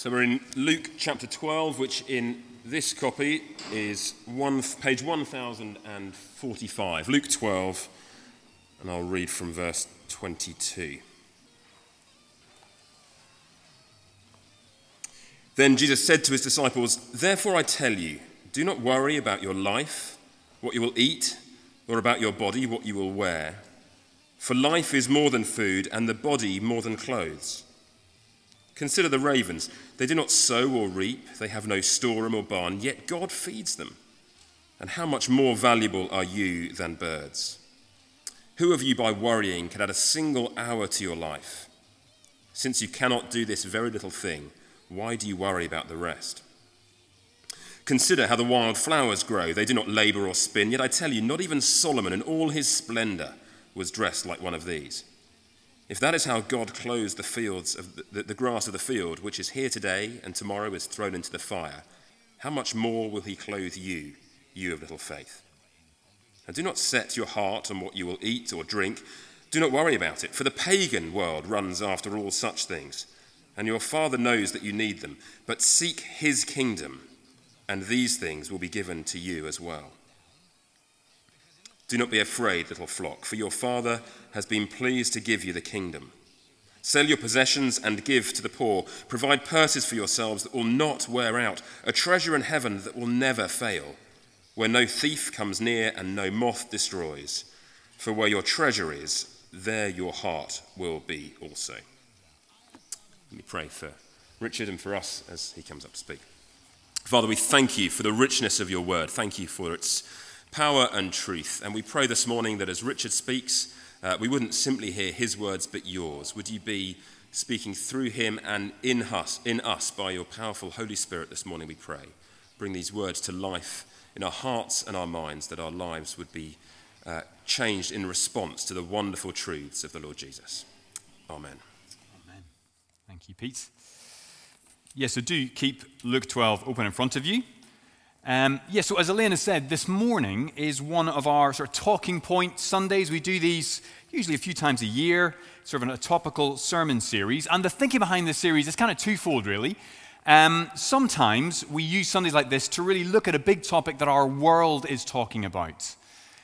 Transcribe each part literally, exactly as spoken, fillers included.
So we're in Luke chapter twelve, which in this copy is one, page one thousand forty-five. Luke twelve, and I'll read from verse twenty-two. Then Jesus said to his disciples, "Therefore I tell you, do not worry about your life, what you will eat, or about your body, what you will wear. For life is more than food, and the body more than clothes. Consider the ravens. They do not sow or reap. They have no storeroom or barn, yet God feeds them. And how much more valuable are you than birds? Who of you by worrying can add a single hour to your life? Since you cannot do this very little thing, why do you worry about the rest? Consider how the wild flowers grow. They do not labor or spin, yet I tell you, not even Solomon in all his splendor was dressed like one of these. If that is how God clothes the fields of the, the grass of the field, which is here today and tomorrow is thrown into the fire, how much more will he clothe you, you of little faith? And do not set your heart on what you will eat or drink. Do not worry about it, for the pagan world runs after all such things, and your Father knows that you need them. But seek his kingdom, and these things will be given to you as well. Do not be afraid, little flock, for your Father has been pleased to give you the kingdom. Sell your possessions and give to the poor. Provide purses for yourselves that will not wear out, a treasure in heaven that will never fail, where no thief comes near and no moth destroys. For where your treasure is, there your heart will be also." Let me pray for Richard and for us as he comes up to speak. Father, we thank you for the richness of your word. Thank you for its power and truth. And we pray this morning that as Richard speaks, uh, we wouldn't simply hear his words, but yours. Would you be speaking through him and in us, in us by your powerful Holy Spirit this morning, we pray. Bring these words to life in our hearts and our minds, that our lives would be uh, changed in response to the wonderful truths of the Lord Jesus. Amen. Amen. Thank you, Pete. Yes, so do keep Luke twelve open in front of you. Um, yeah, so as Elena said, this morning is one of our sort of talking point Sundays. We do these usually a few times a year, sort of in a topical sermon series. And the thinking behind this series is kind of twofold, really. Um, sometimes we use Sundays like this to really look at a big topic that our world is talking about.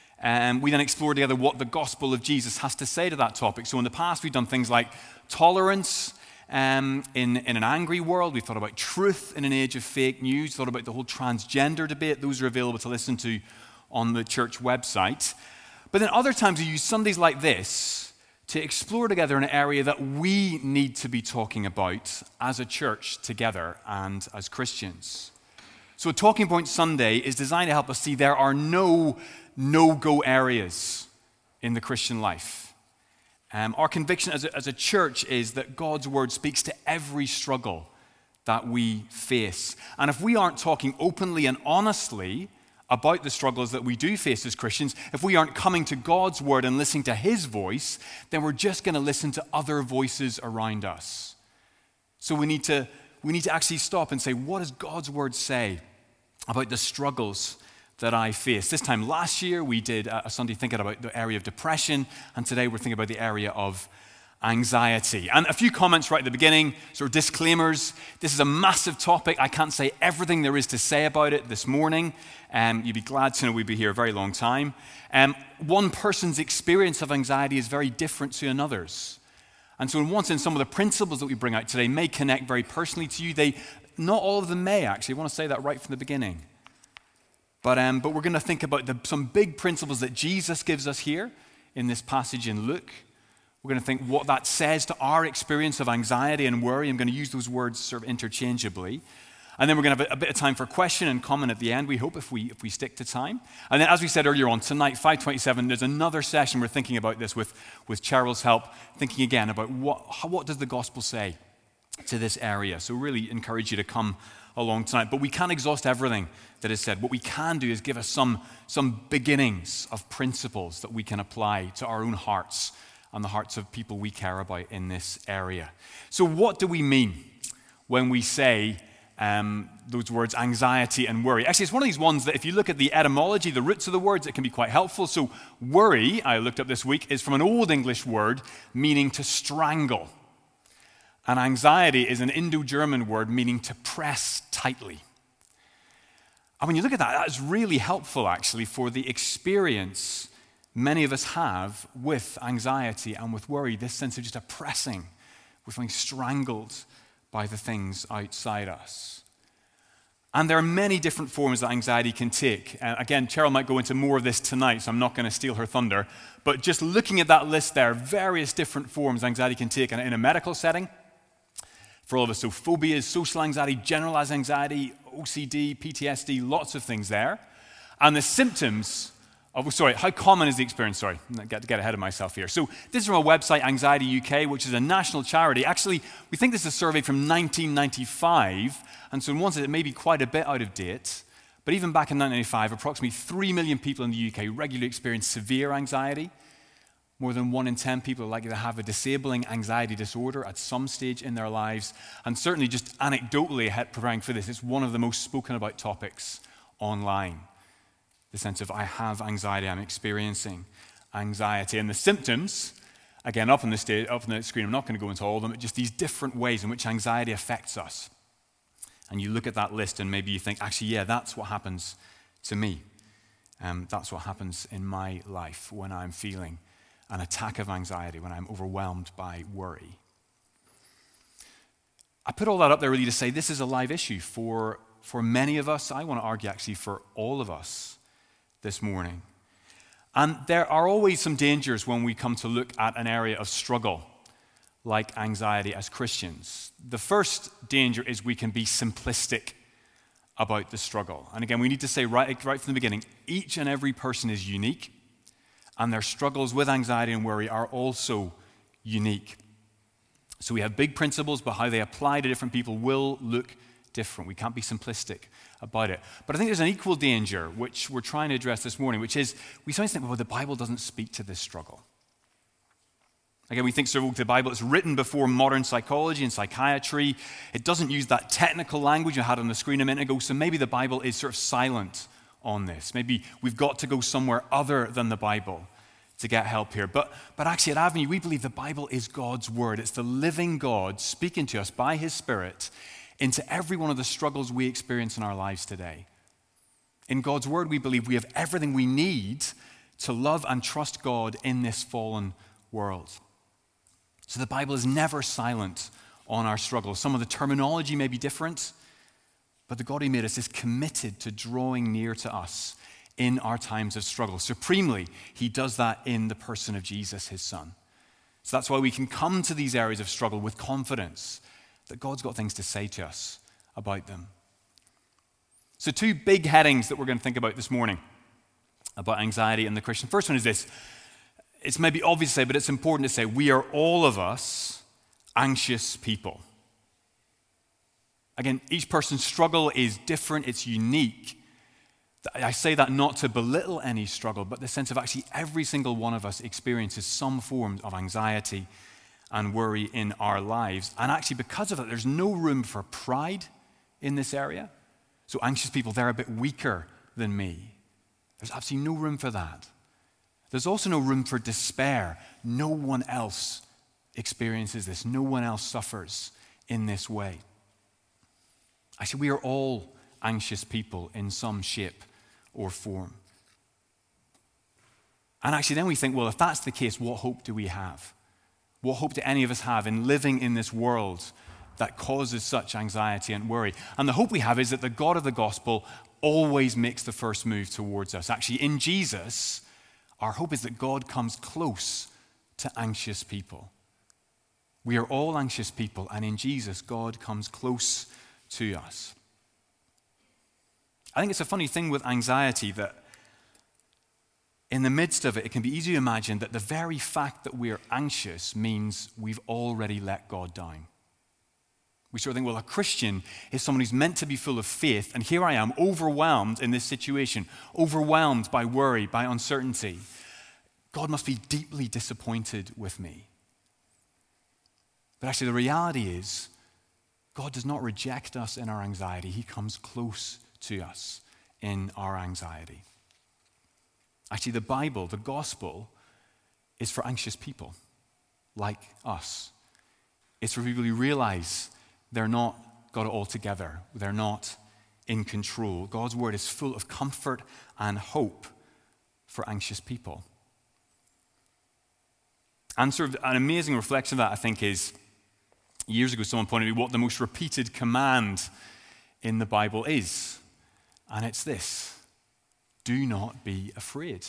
Um, we then explore together what the gospel of Jesus has to say to that topic. So in the past, we've done things like tolerance, Um, in, in an angry world. We thought about truth in an age of fake news, thought about the whole transgender debate. Those are available to listen to on the church website. But then other times we use Sundays like this to explore together an area that we need to be talking about as a church together and as Christians. So a Talking Point Sunday is designed to help us see there are no no-go areas in the Christian life. Um, our conviction as a, as a church is that God's word speaks to every struggle that we face. And if we aren't talking openly and honestly about the struggles that we do face as Christians, if we aren't coming to God's word and listening to his voice, then we're just going to listen to other voices around us. So we need to, we need to actually stop and say, what does God's word say about the struggles that I face? This time last year, we did a Sunday thinking about the area of depression, and today we're thinking about the area of anxiety. And a few comments right at the beginning, sort of disclaimers. This is a massive topic. I can't say everything there is to say about it this morning. Um, you'd be glad to know we'd be here a very long time. Um, one person's experience of anxiety is very different to another's. And so in one sense, some of the principles that we bring out today may connect very personally to you. They, not all of them may, actually. I want to say that right from the beginning. But, um, but we're going to think about the, some big principles that Jesus gives us here in this passage in Luke. We're going to think what that says to our experience of anxiety and worry. I'm going to use those words sort of interchangeably. And then we're going to have a, a bit of time for question and comment at the end, we hope, if we if we stick to time. And then as we said earlier on, tonight, five twenty-seven, there's another session we're thinking about this with, with Cheryl's help, thinking again about what how, what does the gospel say to this area. So really encourage you to come along tonight. But we can't exhaust everything that is said. What we can do is give us some, some beginnings of principles that we can apply to our own hearts and the hearts of people we care about in this area. So what do we mean when we say um, those words anxiety and worry? Actually, it's one of these ones that if you look at the etymology, the roots of the words, it can be quite helpful. So worry, I looked up this week, is from an Old English word meaning to strangle. And anxiety is an Indo-German word meaning to press tightly. And when you look at that, that's really helpful actually for the experience many of us have with anxiety and with worry, this sense of just a pressing. We're feeling strangled by the things outside us. And there are many different forms that anxiety can take. Uh, again, Cheryl might go into more of this tonight, so I'm not going to steal her thunder. But just looking at that list there, various different forms anxiety can take in a medical setting. For all of us, so phobias, social anxiety, generalized anxiety, O C D, P T S D, lots of things there. And the symptoms of, sorry, how common is the experience? Sorry, I got to get ahead of myself here. So this is from a website, Anxiety U K, which is a national charity. Actually, we think this is a survey from nineteen ninety-five, and so in one sense it may be quite a bit out of date. But even back in nineteen ninety-five, approximately three million people in the U K regularly experience severe anxiety. More than one in ten people are likely to have a disabling anxiety disorder at some stage in their lives. And certainly just anecdotally preparing for this, it's one of the most spoken about topics online. The sense of, I have anxiety, I'm experiencing anxiety. And the symptoms, again, up on the, stage, up on the screen, I'm not going to go into all of them, but just these different ways in which anxiety affects us. And you look at that list and maybe you think, actually, yeah, that's what happens to me. Um, that's what happens in my life when I'm feeling an attack of anxiety, when I'm overwhelmed by worry. I put all that up there really to say this is a live issue for, for many of us. I want to argue actually for all of us this morning. And there are always some dangers when we come to look at an area of struggle like anxiety as Christians. The first danger is we can be simplistic about the struggle. And again, we need to say right, right from the beginning, each and every person is unique. And their struggles with anxiety and worry are also unique. So we have big principles, but how they apply to different people will look different. We can't be simplistic about it. But I think there's an equal danger, which we're trying to address this morning, which is we sometimes think, well, the Bible doesn't speak to this struggle. Again, we think so the Bible is written before modern psychology and psychiatry. It doesn't use that technical language you had on the screen a minute ago, so maybe the Bible is sort of silent on this. Maybe we've got to go somewhere other than the Bible to get help here. But, but actually at Avenue, we believe the Bible is God's word. It's the living God speaking to us by his Spirit into every one of the struggles we experience in our lives today. In God's word, we believe we have everything we need to love and trust God in this fallen world. So the Bible is never silent on our struggles. Some of the terminology may be different, but the God who made us is committed to drawing near to us in our times of struggle. Supremely, he does that in the person of Jesus, his son. So that's why we can come to these areas of struggle with confidence that God's got things to say to us about them. So two big headings that we're going to think about this morning about anxiety and the Christian. First one is this. It's maybe obvious to say, but it's important to say, we are all of us anxious people. Again, each person's struggle is different, it's unique. I say that not to belittle any struggle, but the sense of actually every single one of us experiences some form of anxiety and worry in our lives. And actually because of that, there's no room for pride in this area. So anxious people, they're a bit weaker than me. There's absolutely no room for that. There's also no room for despair. No one else experiences this. No one else suffers in this way. Actually, we are all anxious people in some shape or form. And actually then we think, well, if that's the case, what hope do we have? What hope do any of us have in living in this world that causes such anxiety and worry? And the hope we have is that the God of the gospel always makes the first move towards us. Actually, in Jesus, our hope is that God comes close to anxious people. We are all anxious people, and in Jesus, God comes close to us. I think it's a funny thing with anxiety that in the midst of it, it can be easy to imagine that the very fact that we're anxious means we've already let God down. We sort of think, well, a Christian is someone who's meant to be full of faith, and here I am, overwhelmed in this situation, overwhelmed by worry, by uncertainty. God must be deeply disappointed with me. But actually, the reality is, God does not reject us in our anxiety. He comes close to us in our anxiety. Actually, the Bible, the gospel, is for anxious people like us. It's for people who realize they're not got it all together. They're not in control. God's word is full of comfort and hope for anxious people. And sort of an amazing reflection of that, I think, is years ago someone pointed out what the most repeated command in the Bible is. And it's this: do not be afraid.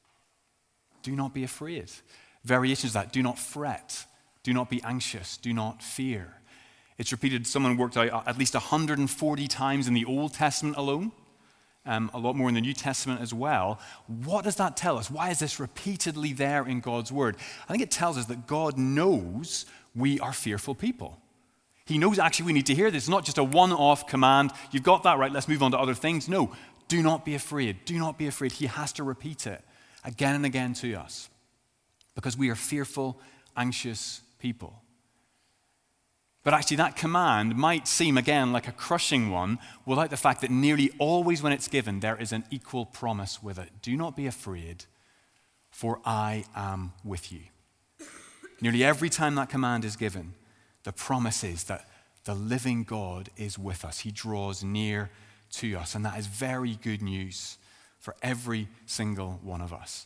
Do not be afraid. Variations of that: do not fret. Do not be anxious. Do not fear. It's repeated, someone worked out, at least one hundred forty times in the Old Testament alone, um, a lot more in the New Testament as well. What does that tell us? Why is this repeatedly there in God's word? I think it tells us that God knows we are fearful people. He knows actually we need to hear this. It's not just a one-off command. You've got that right, let's move on to other things. No, do not be afraid. Do not be afraid. He has to repeat it again and again to us because we are fearful, anxious people. But actually that command might seem, again, like a crushing one without the fact that nearly always when it's given, there is an equal promise with it. Do not be afraid, for I am with you. Nearly every time that command is given, the promise is that the living God is with us. He draws near to us, and that is very good news for every single one of us.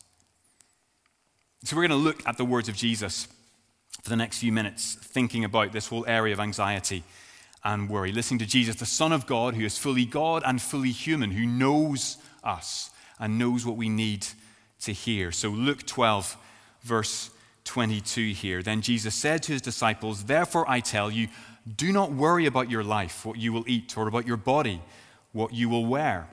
So we're going to look at the words of Jesus for the next few minutes, thinking about this whole area of anxiety and worry, listening to Jesus, the Son of God, who is fully God and fully human, who knows us and knows what we need to hear. So Luke twelve, verse twenty-two here. Then Jesus said to his disciples, therefore I tell you, do not worry about your life, what you will eat, or about your body, what you will wear.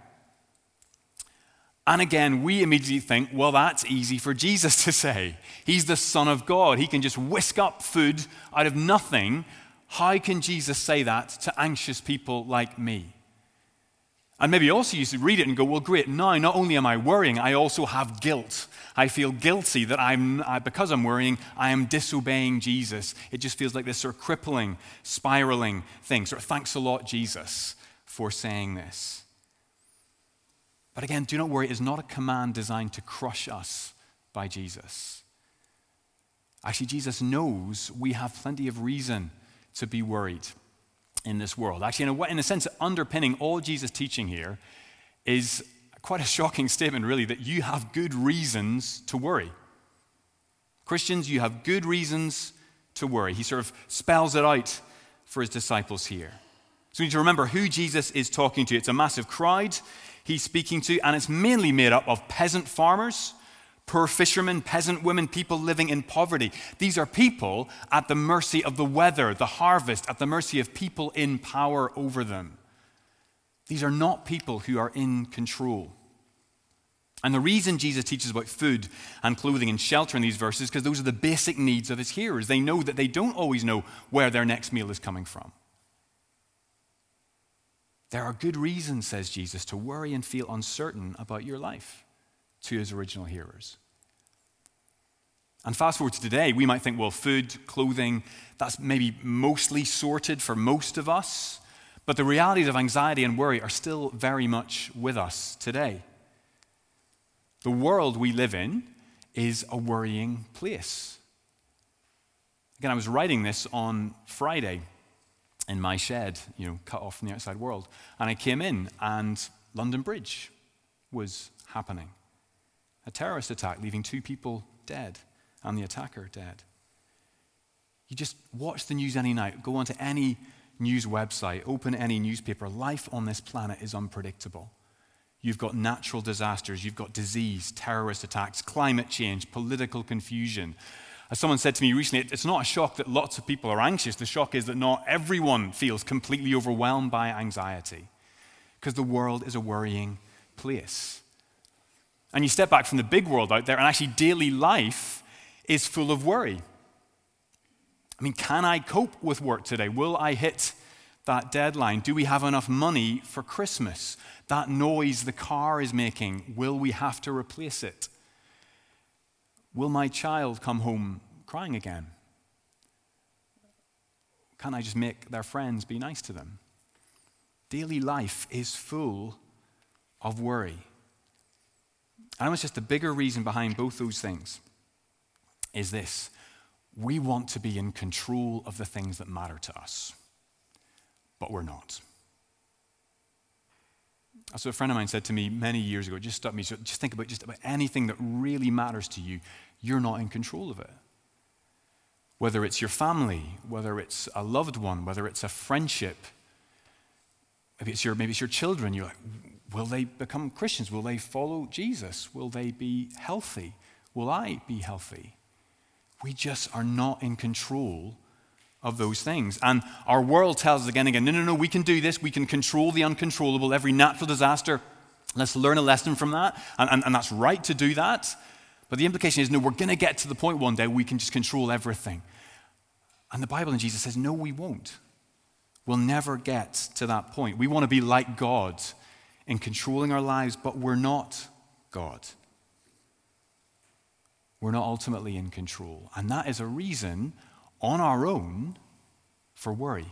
And again, we immediately think, well, that's easy for Jesus to say. He's the Son of God. He can just whisk up food out of nothing. How can Jesus say that to anxious people like me? And maybe also you should read it and go, well, great, now not only am I worrying, I also have guilt. I feel guilty that I'm, I, because I'm worrying, I am disobeying Jesus. It just feels like this sort of crippling, spiraling thing. Sort of, thanks a lot, Jesus, for saying this. But again, do not worry is not a command designed to crush us by Jesus. Actually, Jesus knows we have plenty of reason to be worried in this world. Actually, in a, way, in a sense, underpinning all Jesus' teaching here is quite a shocking statement, really, that you have good reasons to worry. Christians, you have good reasons to worry. He sort of spells it out for his disciples here. So we need to remember who Jesus is talking to. It's a massive crowd he's speaking to, and it's mainly made up of peasant farmers, poor fishermen, peasant women, people living in poverty. These are people at the mercy of the weather, the harvest, at the mercy of people in power over them. These are not people who are in control. And the reason Jesus teaches about food and clothing and shelter in these verses is because those are the basic needs of his hearers. They know that they don't always know where their next meal is coming from. There are good reasons, says Jesus, to worry and feel uncertain about your life, to his original hearers. And fast forward to today, we might think, well, food, clothing, that's maybe mostly sorted for most of us, but the realities of anxiety and worry are still very much with us today. The world we live in is a worrying place. Again, I was writing this on Friday in my shed, you know, cut off from the outside world. And I came in and London Bridge was happening. A terrorist attack leaving two people dead and the attacker dead. You just watch the news any night, go onto any news website, open any newspaper. Life on this planet is unpredictable. You've got natural disasters, you've got disease, terrorist attacks, climate change, political confusion. As someone said to me recently, it's not a shock that lots of people are anxious. The shock is that not everyone feels completely overwhelmed by anxiety because the world is a worrying place. And you step back from the big world out there and actually daily life is full of worry. I mean, can I cope with work today? Will I hit that deadline? Do we have enough money for Christmas? That noise the car is making, will we have to replace it? Will my child come home crying again? Can I just make their friends be nice to them? Daily life is full of worry. And it's just the bigger reason behind both those things is this. we want to be in control of the things that matter to us, but we're not. So a friend of mine said to me many years ago, it just struck me, so just think about just about anything that really matters to you, you're not in control of it. Whether it's your family, whether it's a loved one, whether it's a friendship, maybe it's your, maybe it's your children, you're like, will they become Christians? Will they follow Jesus? Will they be healthy? Will I be healthy? We just are not in control of those things. And our world tells us again and again, no, no, no, we can do this. We can control the uncontrollable. Every natural disaster, let's learn a lesson from that. And, and, and that's right to do that. But the implication is, no, we're going to get to the point one day we can just control everything. And the Bible and Jesus says, no, we won't. We'll never get to that point. We want to be like God in controlling our lives, but we're not God. We're not ultimately in control. And that is a reason on our own for worry.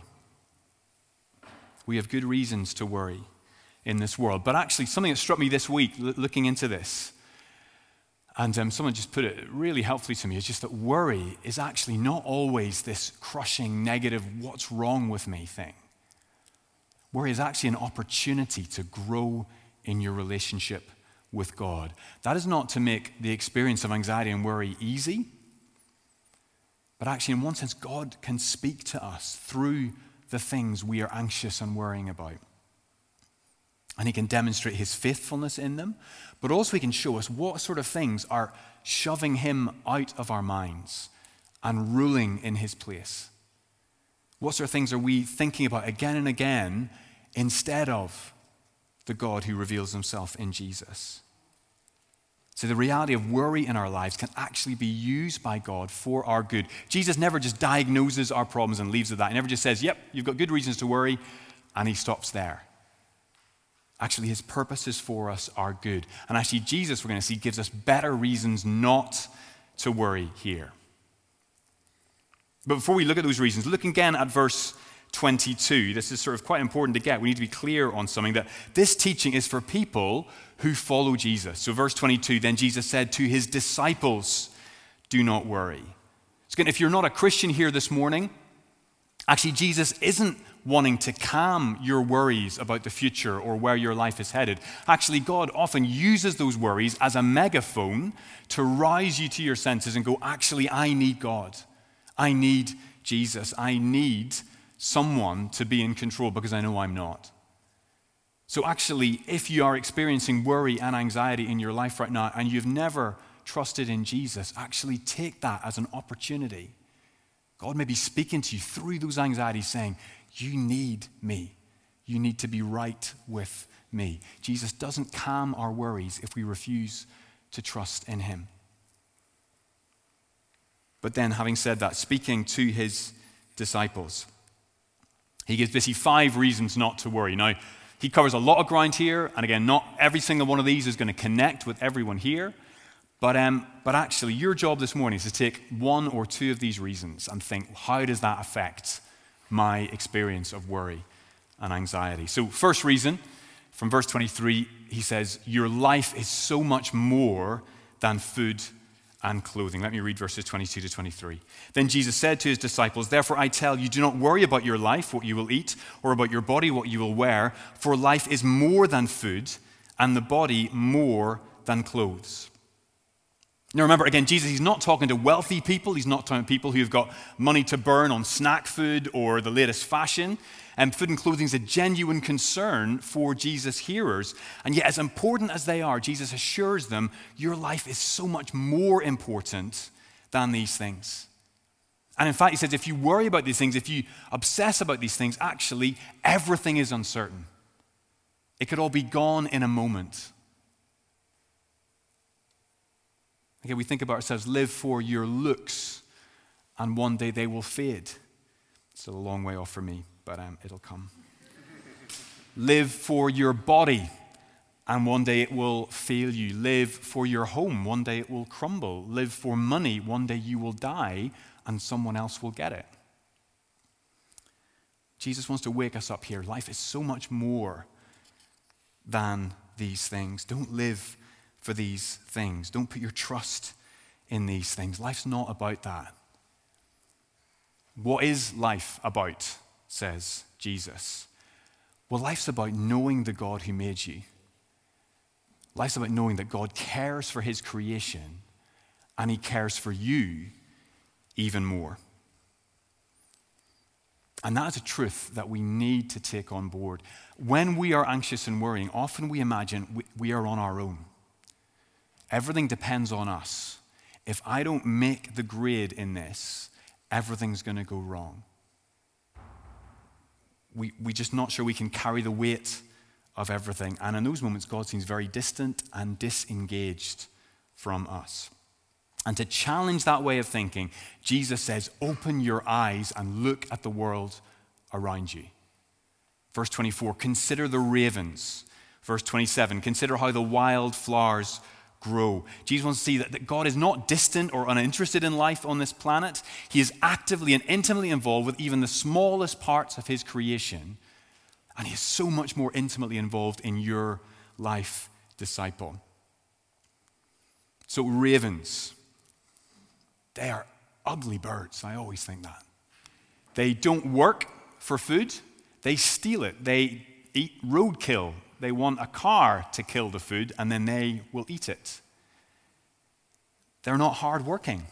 We have good reasons to worry in this world. But actually, something that struck me this week, looking into this, and um, someone just put it really helpfully to me, is just that worry is actually not always this crushing, negative, what's wrong with me thing. Worry is actually an opportunity to grow in your relationship with God. That is not to make the experience of anxiety and worry easy, but actually, in one sense, God can speak to us through the things we are anxious and worrying about. And he can demonstrate his faithfulness in them, but also he can show us what sort of things are shoving him out of our minds and ruling in his place. What sort of things are we thinking about again and again instead of the God who reveals himself in Jesus? So the reality of worry in our lives can actually be used by God for our good. Jesus never just diagnoses our problems and leaves it at that. He never just says, yep, you've got good reasons to worry, and he stops there. Actually, his purposes for us are good. And actually, Jesus, we're going to see, gives us better reasons not to worry here. But before we look at those reasons, look again at verse twenty-two. This is sort of quite important to get. We need to be clear on something, that this teaching is for people who follow Jesus. So verse twenty-two, then Jesus said to his disciples, do not worry. So again, if you're not a Christian here this morning, actually Jesus isn't wanting to calm your worries about the future or where your life is headed. Actually, God often uses those worries as a megaphone to rouse you to your senses and go, actually, I need God. I need Jesus. I need someone to be in control because I know I'm not. So actually, if you are experiencing worry and anxiety in your life right now and you've never trusted in Jesus, actually take that as an opportunity. God may be speaking to you through those anxieties saying, you need me. You need to be right with me. Jesus doesn't calm our worries if we refuse to trust in him. But then, having said that, speaking to his disciples, he gives basically five reasons not to worry. Now, he covers a lot of ground here, and again, not every single one of these is going to connect with everyone here, but, um, but actually, your job this morning is to take one or two of these reasons and think, how does that affect my experience of worry and anxiety? So, first reason, from verse twenty-three, he says, your life is so much more than food and clothing. Let me read verses twenty-two to twenty-three. Then Jesus said to his disciples, therefore I tell you, do not worry about your life, what you will eat, or about your body, what you will wear, for life is more than food, and the body more than clothes. Now remember, again, Jesus, he's not talking to wealthy people. He's not talking to people who've got money to burn on snack food or the latest fashion. And food and clothing is a genuine concern for Jesus' hearers. And yet, as important as they are, Jesus assures them, your life is so much more important than these things. And in fact, he says, if you worry about these things, if you obsess about these things, actually, everything is uncertain. It could all be gone in a moment. Again, we think about ourselves, live for your looks, and one day they will fade. Still a long way off for me, but um, it'll come. Live for your body, and one day it will fail you. Live for your home, one day it will crumble. Live for money, one day you will die, and someone else will get it. Jesus wants to wake us up here. Life is so much more than these things. Don't live for these things. Don't put your trust in these things. Life's not about that. What is life about, says Jesus? Well, life's about knowing the God who made you. Life's about knowing that God cares for his creation and he cares for you even more. And that is a truth that we need to take on board. When we are anxious and worrying, often we imagine we, we are on our own. Everything depends on us. If I don't make the grade in this, everything's going to go wrong. We, we're just not sure we can carry the weight of everything. And in those moments, God seems very distant and disengaged from us. And to challenge that way of thinking, Jesus says, open your eyes and look at the world around you. Verse twenty-four, consider the ravens. Verse twenty-seven, consider how the wild flowers grow. Jesus wants to see that, that God is not distant or uninterested in life on this planet. He is actively and intimately involved with even the smallest parts of his creation. And he is so much more intimately involved in your life, disciple. So ravens, they are ugly birds. I always think that. They don't work for food. They steal it. They eat roadkill. They want a car to kill the food, and then they will eat it. They're not hardworking.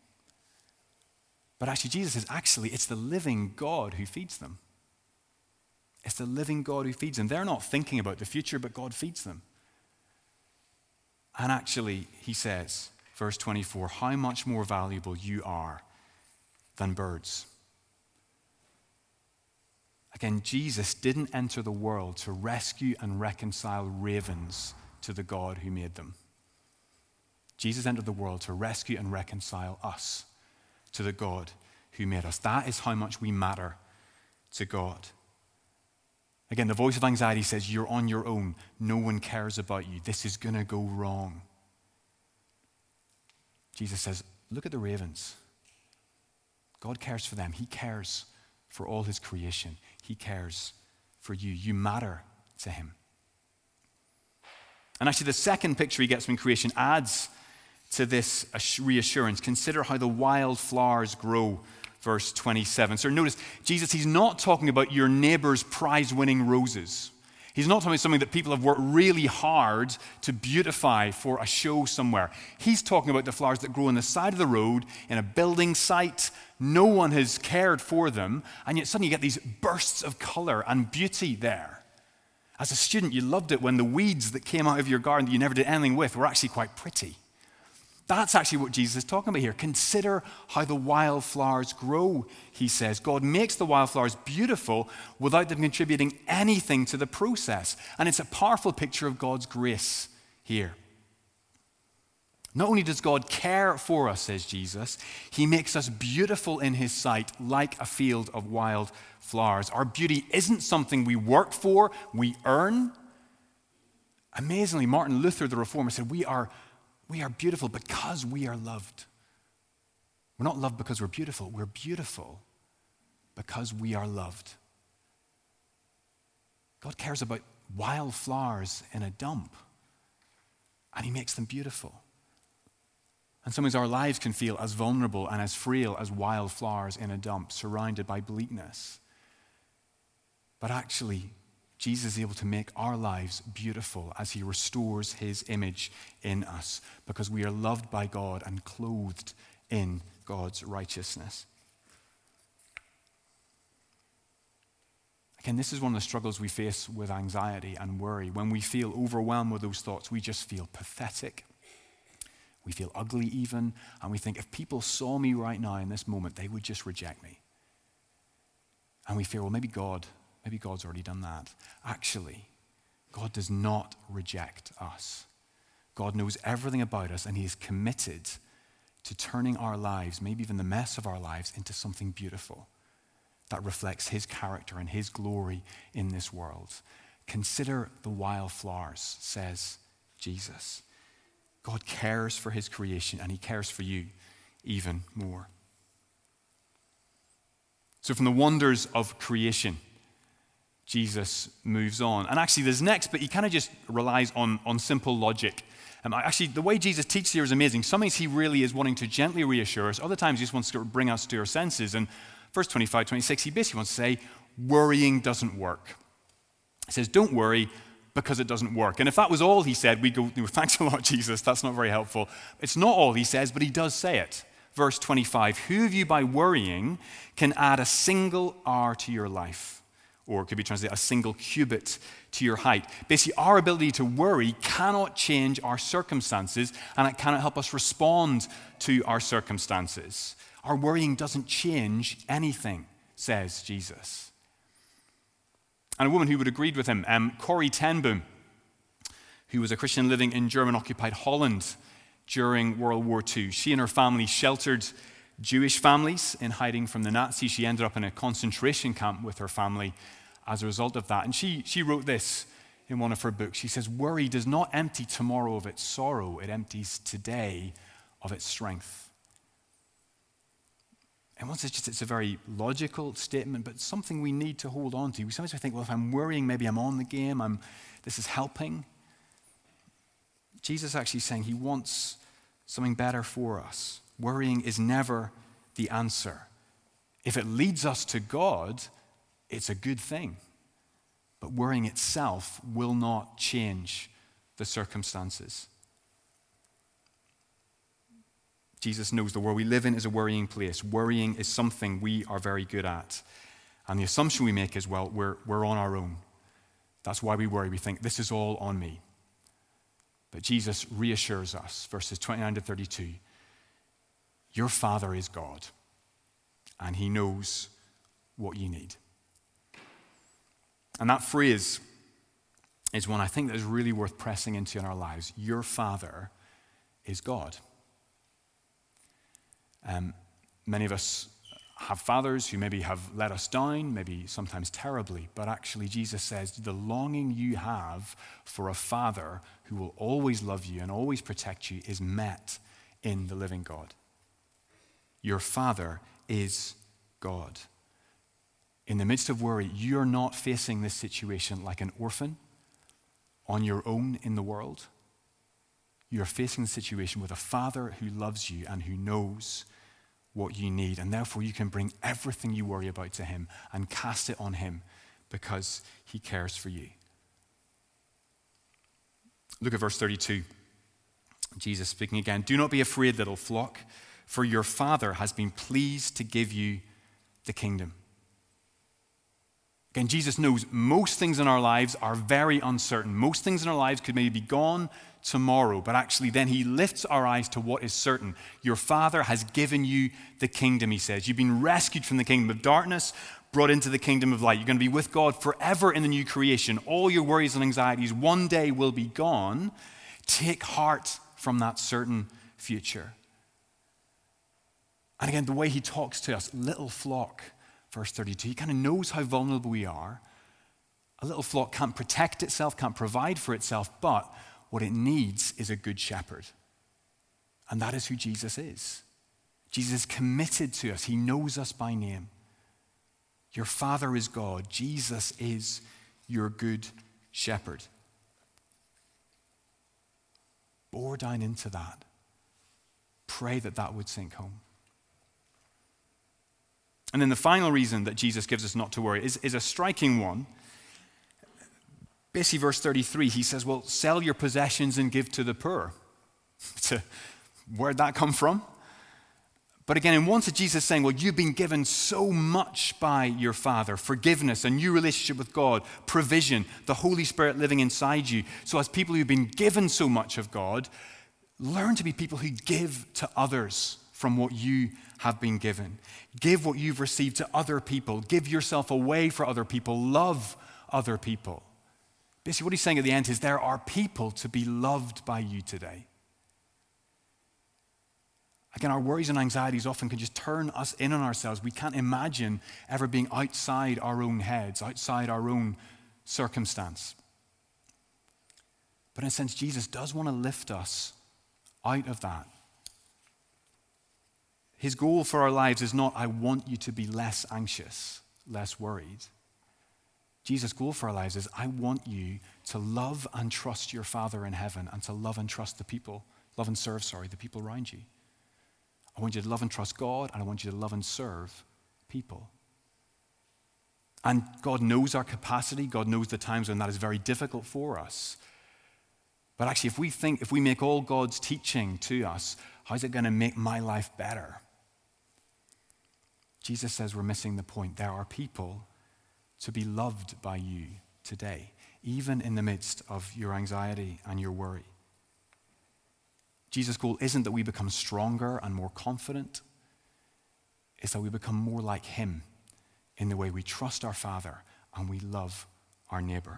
But actually, Jesus says, actually, it's the living God who feeds them. It's the living God who feeds them. They're not thinking about the future, but God feeds them. And actually, he says, verse twenty-four, how much more valuable you are than birds. Again, Jesus didn't enter the world to rescue and reconcile ravens to the God who made them. Jesus entered the world to rescue and reconcile us to the God who made us. That is how much we matter to God. Again, the voice of anxiety says, you're on your own. No one cares about you. This is going to go wrong. Jesus says, look at the ravens. God cares for them. He cares for all his creation. He cares for you. You matter to him. And actually, the second picture he gets from creation adds to this reassurance. Consider how the wild flowers grow, verse twenty-seven. So notice, Jesus, he's not talking about your neighbor's prize-winning roses. He's not talking about something that people have worked really hard to beautify for a show somewhere. He's talking about the flowers that grow on the side of the road in a building site. No one has cared for them, and yet suddenly you get these bursts of color and beauty there. As a student, you loved it when the weeds that came out of your garden that you never did anything with were actually quite pretty. That's actually what Jesus is talking about here. Consider how the wildflowers grow, he says. God makes the wildflowers beautiful without them contributing anything to the process. And it's a powerful picture of God's grace here. Not only does God care for us, says Jesus, he makes us beautiful in his sight like a field of wild flowers. Our beauty isn't something we work for, we earn. Amazingly, Martin Luther, the reformer, said, we are We are beautiful because we are loved. We're not loved because we're beautiful. We're beautiful because we are loved. God cares about wild flowers in a dump, and he makes them beautiful. And sometimes our lives can feel as vulnerable and as frail as wild flowers in a dump, surrounded by bleakness. But actually, Jesus is able to make our lives beautiful as he restores his image in us because we are loved by God and clothed in God's righteousness. Again, this is one of the struggles we face with anxiety and worry. When we feel overwhelmed with those thoughts, we just feel pathetic. We feel ugly even, and we think if people saw me right now in this moment, they would just reject me. And we fear, well, maybe God Maybe God's already done that. Actually, God does not reject us. God knows everything about us, and he is committed to turning our lives, maybe even the mess of our lives, into something beautiful that reflects his character and his glory in this world. Consider the wildflowers, says Jesus. God cares for his creation, and he cares for you even more. So from the wonders of creation, Jesus moves on. And actually, this next bit, he kind of just relies on, on simple logic. Um, actually, the way Jesus teaches here is amazing. Sometimes he really is wanting to gently reassure us. Other times he just wants to bring us to our senses. And verse twenty-five, twenty-six, he basically wants to say, worrying doesn't work. He says, don't worry because it doesn't work. And if that was all he said, we'd go, thanks a lot, Jesus, that's not very helpful. It's not all he says, but he does say it. Verse twenty-five, who of you by worrying can add a single hour to your life? Or it could be translated a single cubit to your height. Basically, our ability to worry cannot change our circumstances, and it cannot help us respond to our circumstances. Our worrying doesn't change anything, says Jesus. And a woman who would have agreed with him, um, Corrie ten Boom, who was a Christian living in German-occupied Holland during World War Two. She and her family sheltered Jewish families in hiding from the Nazis. She ended up in a concentration camp with her family as a result of that. And she, she wrote this in one of her books. She says, worry does not empty tomorrow of its sorrow. It empties today of its strength. And once it's just, it's a very logical statement, but something we need to hold on to. We sometimes think, well, if I'm worrying, maybe I'm on the game. I'm, this is helping. Jesus is actually saying he wants something better for us. Worrying is never the answer. If it leads us to God, it's a good thing. But worrying itself will not change the circumstances. Jesus knows the world we live in is a worrying place. Worrying is something we are very good at. And the assumption we make is, well, we're, we're on our own. That's why we worry. We think, this is all on me. But Jesus reassures us, verses twenty-nine to thirty-two, your Father is God, and he knows what you need. And that phrase is one I think that is really worth pressing into in our lives. Your Father is God. Um, many of us have fathers who maybe have let us down, maybe sometimes terribly, but actually Jesus says the longing you have for a father who will always love you and always protect you is met in the living God. Your Father is God. In the midst of worry, you're not facing this situation like an orphan on your own in the world. You're facing the situation with a Father who loves you and who knows what you need, and therefore you can bring everything you worry about to him and cast it on him because he cares for you. Look at verse thirty-two. Jesus speaking again. Do not be afraid, little flock, for your Father has been pleased to give you the kingdom. Again, Jesus knows most things in our lives are very uncertain. Most things in our lives could maybe be gone tomorrow, but actually then he lifts our eyes to what is certain. Your Father has given you the kingdom, he says. You've been rescued from the kingdom of darkness, brought into the kingdom of light. You're going to be with God forever in the new creation. All your worries and anxieties one day will be gone. Take heart from that certain future. And again, the way he talks to us, little flock, verse thirty-two, he kind of knows how vulnerable we are. A little flock can't protect itself, can't provide for itself, but what it needs is a good shepherd. And that is who Jesus is. Jesus is committed to us. He knows us by name. Your Father is God. Jesus is your good shepherd. Bore down into that. Pray that that would sink home. And then the final reason that Jesus gives us not to worry is, is a striking one. Basically, verse thirty-three, he says, well, sell your possessions and give to the poor. Where'd that come from? But again, in one sense, Jesus is saying, well, you've been given so much by your Father, forgiveness, a new relationship with God, provision, the Holy Spirit living inside you. So as people who've been given so much of God, learn to be people who give to others from what you have been given. Give what you've received to other people. Give yourself away for other people. Love other people. Basically, what he's saying at the end is there are people to be loved by you today. Again, our worries and anxieties often can just turn us in on ourselves. We can't imagine ever being outside our own heads, outside our own circumstance. But in a sense, Jesus does want to lift us out of that. His goal for our lives is not, I want you to be less anxious, less worried. Jesus' goal for our lives is, I want you to love and trust your Father in heaven and to love and trust the people, love and serve, sorry, the people around you. I want you to love and trust God, and I want you to love and serve people. And God knows our capacity. God knows the times when that is very difficult for us. But actually, if we think, if we make all God's teaching to us, how's it going to make my life better? Jesus says we're missing the point. There are people to be loved by you today, even in the midst of your anxiety and your worry. Jesus' goal isn't that we become stronger and more confident. It's that we become more like him in the way we trust our Father and we love our neighbor.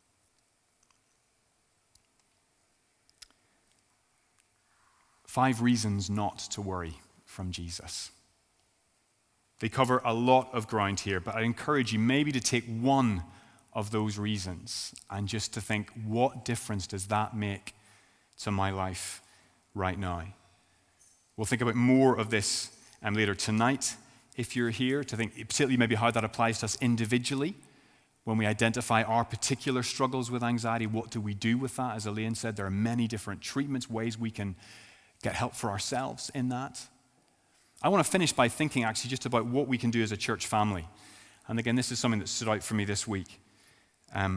Five reasons not to worry from Jesus. They cover a lot of ground here, but I encourage you maybe to take one of those reasons and just to think, what difference does that make to my life right now? We'll think about more of this um, later tonight. If you're here, to think particularly maybe how that applies to us individually. When we identify our particular struggles with anxiety, what do we do with that? As Elaine said, there are many different treatments, ways we can get help for ourselves in that. I want to finish by thinking actually just about what we can do as a church family. And again, this is something that stood out for me this week. Um,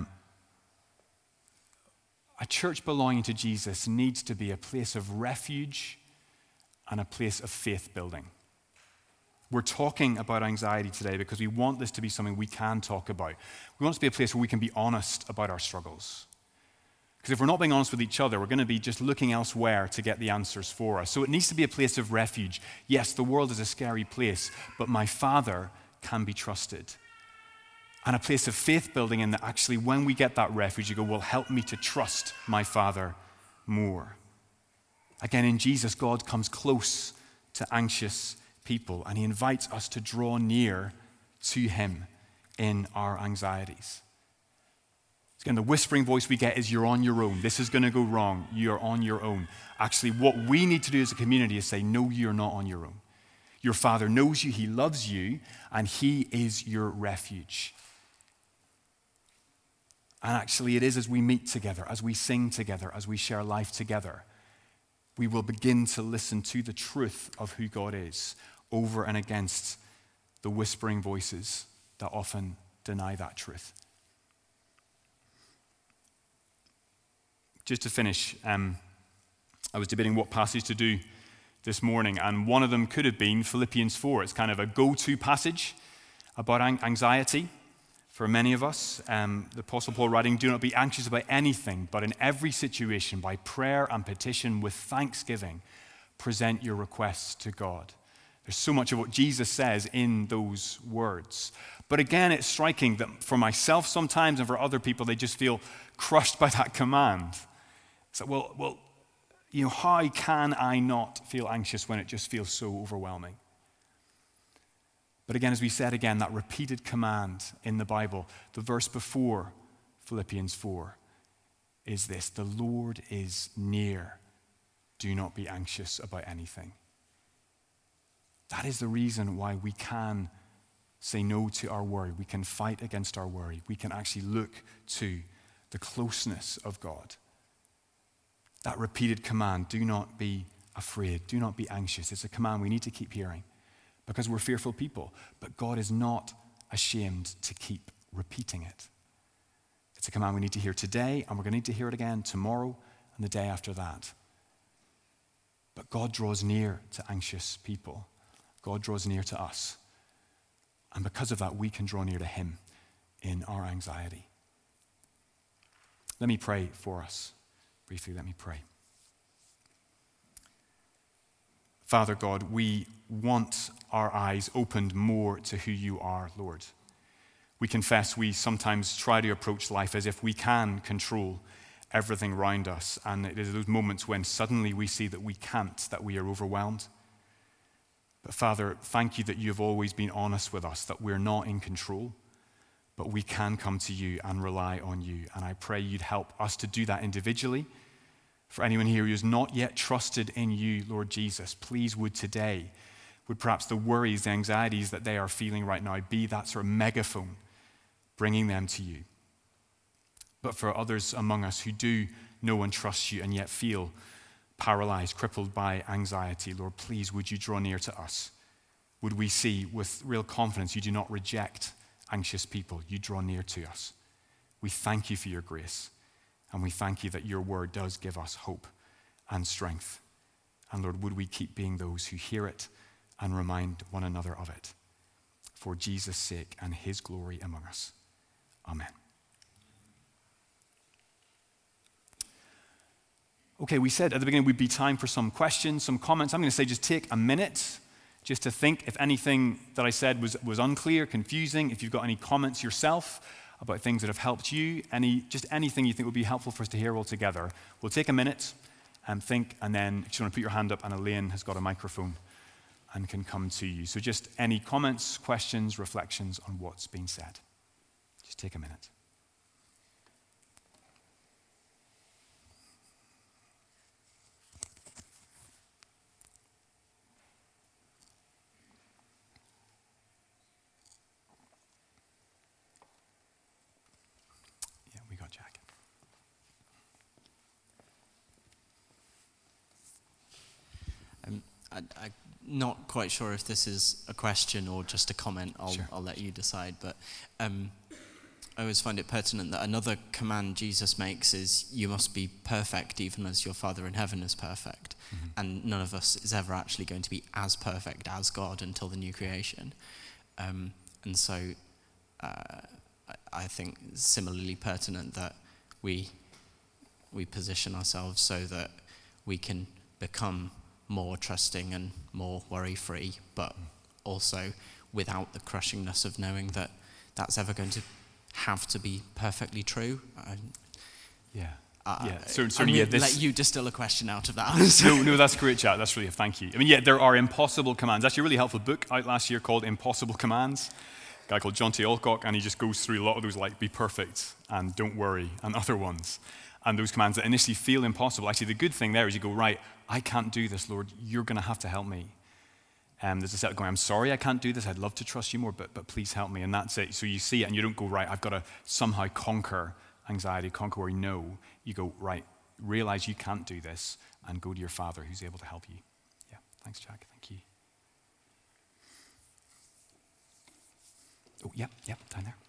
a church belonging to Jesus needs to be a place of refuge and a place of faith building. We're talking about anxiety today because we want this to be something we can talk about. We want it to be a place where we can be honest about our struggles. Because if we're not being honest with each other, we're going to be just looking elsewhere to get the answers for us. So it needs to be a place of refuge. Yes, the world is a scary place, but my Father can be trusted. And a place of faith building in that actually when we get that refuge, you go, well, help me to trust my Father more. Again, in Jesus, God comes close to anxious people, and he invites us to draw near to him in our anxieties. Again, the whispering voice we get is, you're on your own. This is going to go wrong. You're on your own. Actually, what we need to do as a community is say, no, you're not on your own. Your Father knows you, he loves you, and he is your refuge. And actually, it is as we meet together, as we sing together, as we share life together, we will begin to listen to the truth of who God is over and against the whispering voices that often deny that truth. Just to finish, um, I was debating what passage to do this morning, and one of them could have been Philippians four. It's kind of a go-to passage about anxiety for many of us. Um, the Apostle Paul writing, do not be anxious about anything, but in every situation, by prayer and petition with thanksgiving, present your requests to God. There's so much of what Jesus says in those words. But again, it's striking that for myself sometimes and for other people, they just feel crushed by that command. It's like, well, well, you know, how can I not feel anxious when it just feels so overwhelming? But again, as we said again, that repeated command in the Bible, the verse before Philippians four is this: the Lord is near. Do not be anxious about anything. That is the reason why we can say no to our worry. We can fight against our worry. We can actually look to the closeness of God. That repeated command, do not be afraid, do not be anxious. It's a command we need to keep hearing because we're fearful people. But God is not ashamed to keep repeating it. It's a command we need to hear today, and we're going to need to hear it again tomorrow and the day after that. But God draws near to anxious people. God draws near to us. And because of that, we can draw near to him in our anxiety. Let me pray for us. Briefly, let me pray. Father God, we want our eyes opened more to who you are, Lord. We confess we sometimes try to approach life as if we can control everything around us, and it is those moments when suddenly we see that we can't, that we are overwhelmed. But Father, thank you that you have always been honest with us, that we're not in control, but we can come to you and rely on you. And I pray you'd help us to do that individually. For anyone here who has not yet trusted in you, Lord Jesus, please would today, would perhaps the worries, the anxieties that they are feeling right now be that sort of megaphone bringing them to you. But for others among us who do know and trust you and yet feel paralyzed, crippled by anxiety, Lord, please would you draw near to us would we see with real confidence you do not reject anxious people. You draw near to us. We thank you for your grace, and we thank you that your word does give us hope and strength. And Lord, would we keep being those who hear it and remind one another of it, for Jesus' sake and his glory among us. Amen. Okay, we said at the beginning we'd be time for some questions, some comments. I'm going to say just take a minute just to think if anything that I said was, was unclear, confusing, if you've got any comments yourself about things that have helped you, any just anything you think would be helpful for us to hear all together. We'll take a minute and think, and then if you want to put your hand up, and Elaine has got a microphone and can come to you. So just any comments, questions, reflections on what's been said. Just take a minute. Yeah, we got Jack. Um, I, I'm not quite sure if this is a question or just a comment. I'll, Sure. I'll let you decide. But um, I always find it pertinent that another command Jesus makes is, you must be perfect even as your Father in heaven is perfect. Mm-hmm. And none of us is ever actually going to be as perfect as God until the new creation. Um, and so uh, I, I think similarly pertinent that we we position ourselves so that we can become more trusting and more worry-free, but also without the crushingness of knowing that that's ever going to have to be perfectly true. I, Yeah. uh, yeah. So, I'm certainly, going yeah, to this... let you distill a question out of that. no, no, that's great, chat. That's really, thank you. I mean, yeah, there are impossible commands. Actually, a really helpful book out last year called Impossible Commands. A guy called John T. Alcock, and he just goes through a lot of those, like, be perfect and don't worry, and other ones. And those commands that initially feel impossible. Actually, the good thing there is you go, right, I can't do this, Lord. You're going to have to help me. Um, there's a set going, I'm sorry I can't do this. I'd love to trust you more, but but please help me. And that's it. So you see it, and you don't go, right, I've got to somehow conquer anxiety, conquer worry. No, you go, right, realize you can't do this, and go to your Father who's able to help you. Yeah, thanks, Jack. Thank you. Oh, yeah, yeah, down there.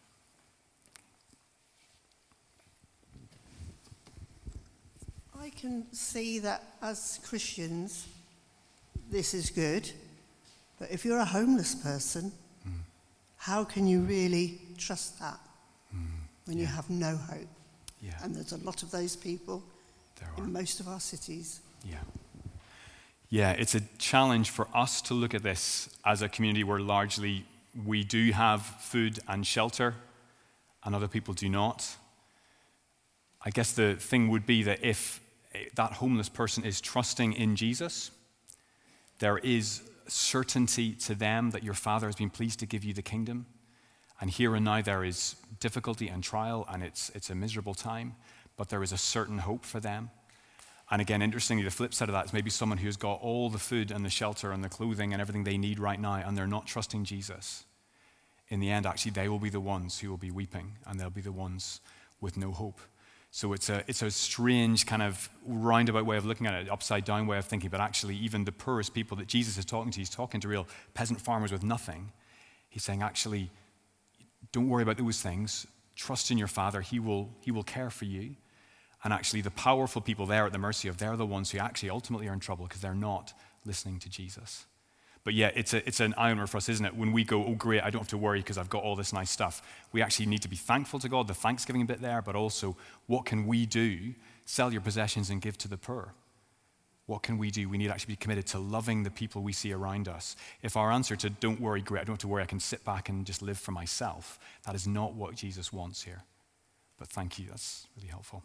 I can see that as Christians, this is good. But if you're a homeless person, mm. how can you really trust that mm. when yeah. you have no hope? Yeah. And there's a lot of those people there in are. most of our cities. Yeah. Yeah, it's a challenge for us to look at this as a community where largely we do have food and shelter and other people do not. I guess the thing would be that if that homeless person is trusting in Jesus, there is certainty to them that your Father has been pleased to give you the kingdom. And here and now there is difficulty and trial, and it's it's a miserable time, but there is a certain hope for them. And again, interestingly, the flip side of that is maybe someone who's got all the food and the shelter and the clothing and everything they need right now, and they're not trusting Jesus. In the end, actually, they will be the ones who will be weeping, and they'll be the ones with no hope. So it's a it's a strange kind of roundabout way of looking at it, upside down way of thinking, but actually even the poorest people that Jesus is talking to, he's talking to real peasant farmers with nothing. He's saying, actually, don't worry about those things. Trust in your Father. He will he will care for you. And actually the powerful people there at the mercy of, they're the ones who actually ultimately are in trouble because they're not listening to Jesus. But yeah, it's a it's an eye-opener for us, isn't it? When we go, oh great, I don't have to worry because I've got all this nice stuff. We actually need to be thankful to God, the thanksgiving bit there, but also what can we do? Sell your possessions and give to the poor. What can we do? We need to actually be committed to loving the people we see around us. If our answer to don't worry, great, I don't have to worry, I can sit back and just live for myself, that is not what Jesus wants here. But thank you, that's really helpful.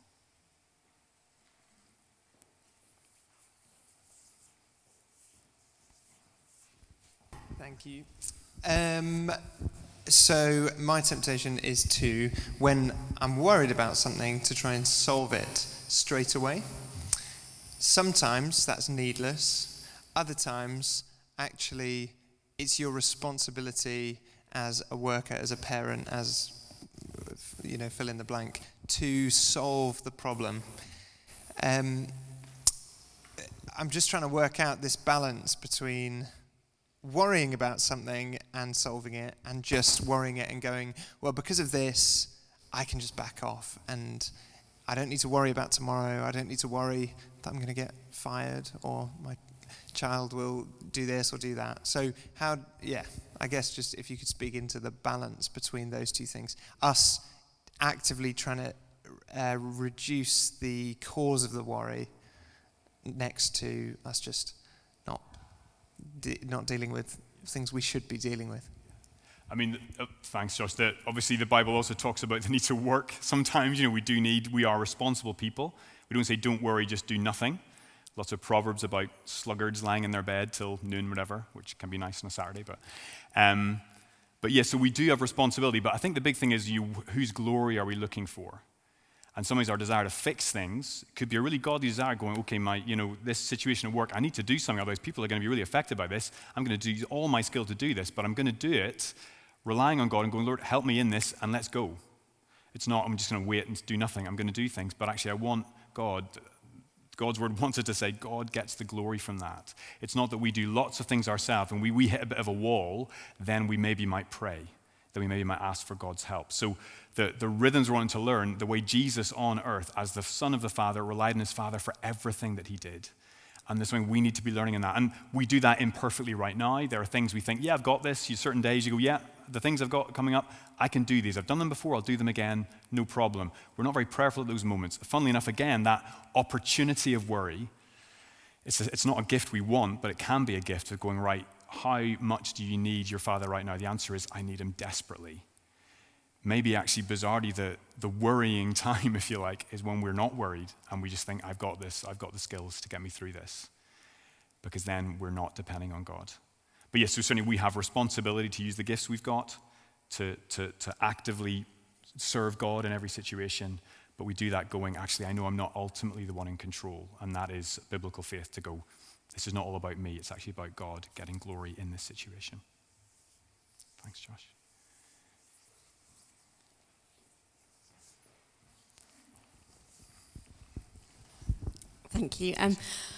Thank you. Um, so my temptation is to, when I'm worried about something, to try and solve it straight away. Sometimes that's needless. Other times, actually, it's your responsibility as a worker, as a parent, as, you know, fill in the blank, to solve the problem. Um, I'm just trying to work out this balance between worrying about something and solving it, and just worrying it and going, well, because of this, I can just back off, and I don't need to worry about tomorrow. I don't need to worry that I'm going to get fired, or my child will do this or do that. So how, yeah, I guess just if you could speak into the balance between those two things. Us actively trying to uh, reduce the cause of the worry next to us just not de- not dealing with things we should be dealing with. I mean, uh, thanks, Josh. The, obviously, the Bible also talks about the need to work. Sometimes, you know, we do need, we are responsible people. We don't say, don't worry, just do nothing. Lots of proverbs about sluggards lying in their bed till noon, whatever, which can be nice on a Saturday. But, um, but yeah, so we do have responsibility. But I think the big thing is, you, whose glory are we looking for? And sometimes our desire to fix things could be a really godly desire going, okay, my, you know, this situation at work, I need to do something, otherwise people are going to be really affected by this. I'm going to use all my skill to do this, but I'm going to do it relying on God and going, Lord, help me in this, and let's go. It's not, I'm just going to wait and do nothing. I'm going to do things, but actually I want God. God's word wants us to say God gets the glory from that. It's not that we do lots of things ourselves, and we, we hit a bit of a wall, then we maybe might pray. That we maybe might ask for God's help. So the, the rhythms we're wanting to learn, the way Jesus on earth, as the Son of the Father, relied on his Father for everything that he did. And there's something we need to be learning in that. And we do that imperfectly right now. There are things we think, yeah, I've got this. You certain days you go, yeah, the things I've got coming up, I can do these. I've done them before, I'll do them again, no problem. We're not very prayerful at those moments. Funnily enough, again, that opportunity of worry, it's, a, it's not a gift we want, but it can be a gift of going, right, how much do you need your Father right now? The answer is, I need him desperately. Maybe actually, bizarrely, the, the worrying time, if you like, is when we're not worried and we just think, I've got this, I've got the skills to get me through this. Because then we're not depending on God. But yes, so certainly we have responsibility to use the gifts we've got to, to, to actively serve God in every situation. But we do that going, actually, I know I'm not ultimately the one in control. And that is biblical faith to go, this is not all about me. It's actually about God getting glory in this situation. Thanks, Josh. Thank you. Um,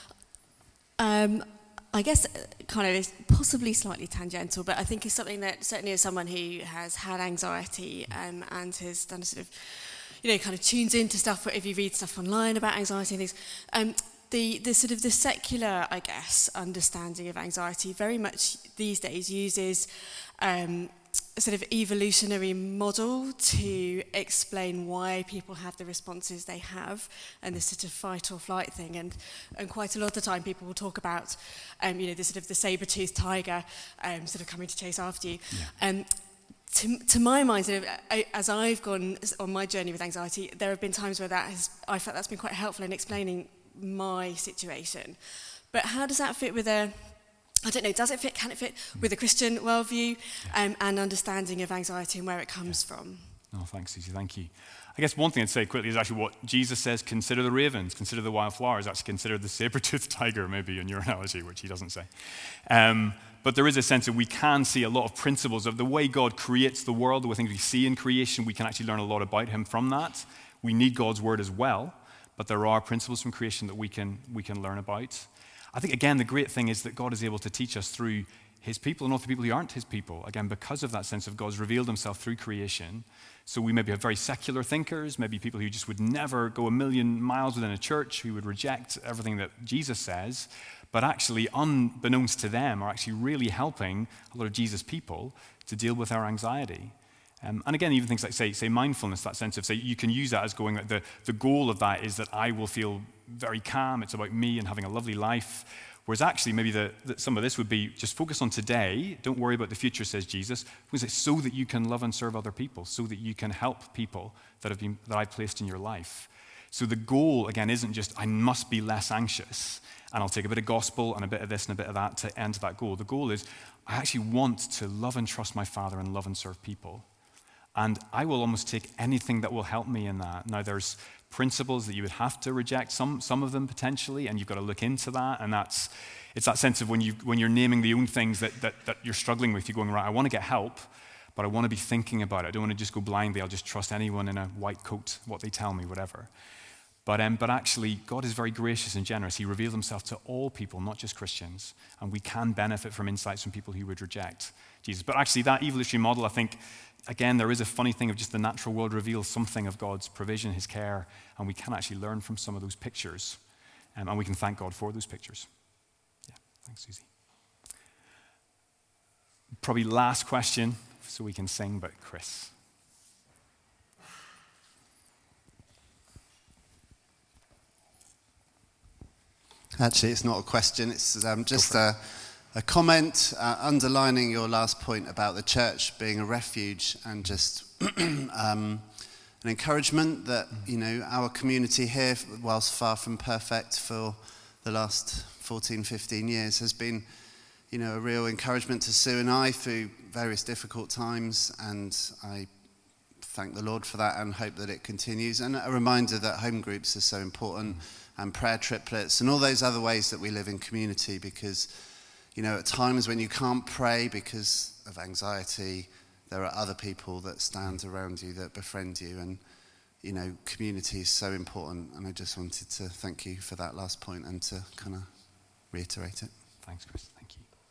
um, I guess kind of is possibly slightly tangential, but I think it's something that certainly as someone who has had anxiety um, and has done a sort of, you know, kind of tunes into stuff, if you read stuff online about anxiety and things, um, the, the sort of the secular, I guess, understanding of anxiety very much these days uses um, a sort of evolutionary model to explain why people have the responses they have and this sort of fight or flight thing. And, and quite a lot of the time people will talk about, um, you know, the sort of the saber-toothed tiger um, sort of coming to chase after you. Yeah. Um, to, to my mind, sort of, I, as I've gone on my journey with anxiety, there have been times where that has, I felt that's been quite helpful in explaining my situation. But how does that fit with a, I don't know, does it fit, can it fit with a Christian worldview um, and understanding of anxiety and where it comes yeah. from? Oh, thanks, Susie, thank you. I guess one thing I'd say quickly is actually what Jesus says, consider the ravens, consider the wildflowers, actually consider the saber-toothed tiger, maybe in your analogy, which he doesn't say. Um, but there is a sense that we can see a lot of principles of the way God creates the world, the way things we see in creation, we can actually learn a lot about him from that. We need God's word as well, but there are principles from creation that we can we can learn about. I think, again, the great thing is that God is able to teach us through his people and also people who aren't his people. Again, because of that sense of God's revealed himself through creation. So we maybe have very secular thinkers, maybe people who just would never go a million miles within a church, who would reject everything that Jesus says, but actually, unbeknownst to them, are actually really helping a lot of Jesus' people to deal with our anxiety. Um, and again, even things like, say, say mindfulness, that sense of, say, you can use that as going, like the, the goal of that is that I will feel very calm, it's about me and having a lovely life. Whereas actually, maybe the, the, some of this would be just focus on today, don't worry about the future, says Jesus, so that you can love and serve other people, so that you can help people that have been that I've placed in your life. So the goal, again, isn't just, I must be less anxious, and I'll take a bit of gospel and a bit of this and a bit of that to end that goal. The goal is, I actually want to love and trust my Father and love and serve people. And I will almost take anything that will help me in that. Now, there's principles that you would have to reject, some some of them potentially, and you've got to look into that. And that's it's that sense of when, you, when you're naming the own things that, that, that you're struggling with, you're going, right, I want to get help, but I want to be thinking about it. I don't want to just go blindly. I'll just trust anyone in a white coat, what they tell me, whatever. But, um, but actually, God is very gracious and generous. He reveals himself to all people, not just Christians. And we can benefit from insights from people who would reject Jesus. But actually, that evolutionary model, I think, again, there is a funny thing of just the natural world reveals something of God's provision, his care, and we can actually learn from some of those pictures. Um, and we can thank God for those pictures. Yeah, thanks, Susie. Probably last question, so we can sing, but Chris. Actually, it's not a question. It's um, just a, a comment uh, underlining your last point about the church being a refuge, and just um, an encouragement that, you know, our community here, whilst far from perfect for the last fourteen, fifteen years, has been, you know, a real encouragement to Sue and I through various difficult times, and I thank the Lord for that and hope that it continues. And a reminder that home groups are so important, and prayer triplets, and all those other ways that we live in community, because, you know, at times when you can't pray because of anxiety, there are other people that stand around you, that befriend you, and, you know, community is so important. And I just wanted to thank you for that last point and to kind of reiterate it. Thanks, Chris. Thank you.